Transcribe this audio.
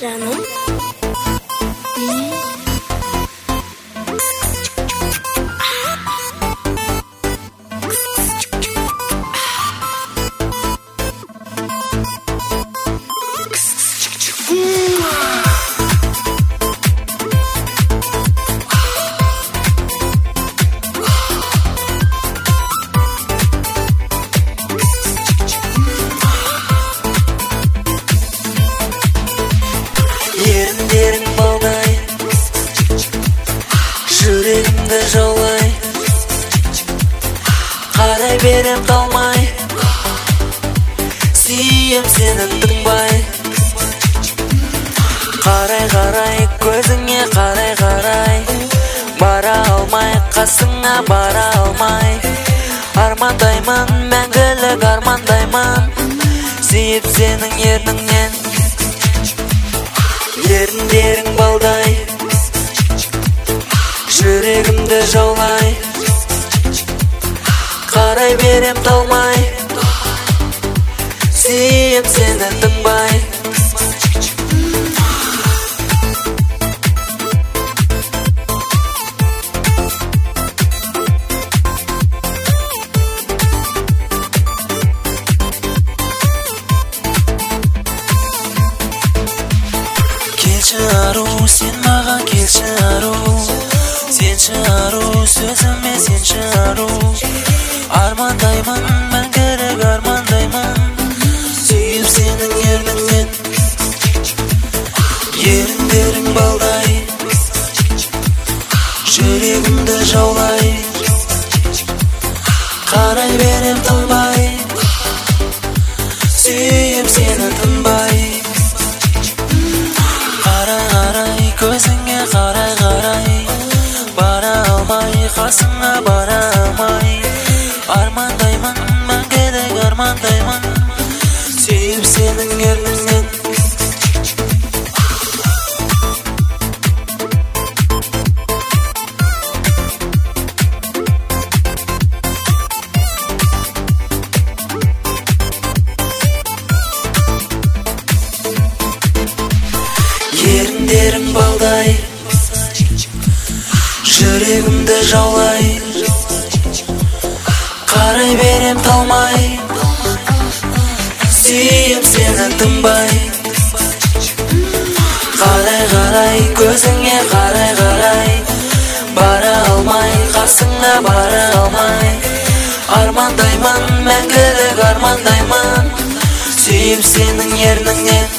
Жаным. Еріндерің балдай, жүрегімді жаулай, қарай берем талмай, сүйем сені тыңбай. Қарай, көзіңе қарай, бара алмай, қасыңа бара алмай. Армандаймын, мәңгілік армандаймын, сүйіп сенің ерніңнен. Еріндерің балдай, жүрегімді жаулай, қарай берем талмай, сүйем сені тыңбай. Келші ару, сен маған келші ару, сенші ару, сөзіме сенші ару. Армандаймын, мәңгілік армандаймын, сүйіп сенің ерніңнен. Еріндерің балдай, жүрегімді жаулай, қарай берем талмай, сүйіп сені тыңбай. Көзіңе қарай, бара алмай, қасыңа бара алмай. Армандаймын, мәңгілік армандаймын, сүйіп сенің ерніңнен. Еріндерің балдай, жүрегімді жаулай, қарай берем талмай, сүйем сені тыңбай. Қарай, көзіңе қарай, бара алмай, қасыңа бара алмай. Армандаймын, мәңгілік армандаймын, сүйіп сенің ерніңнен.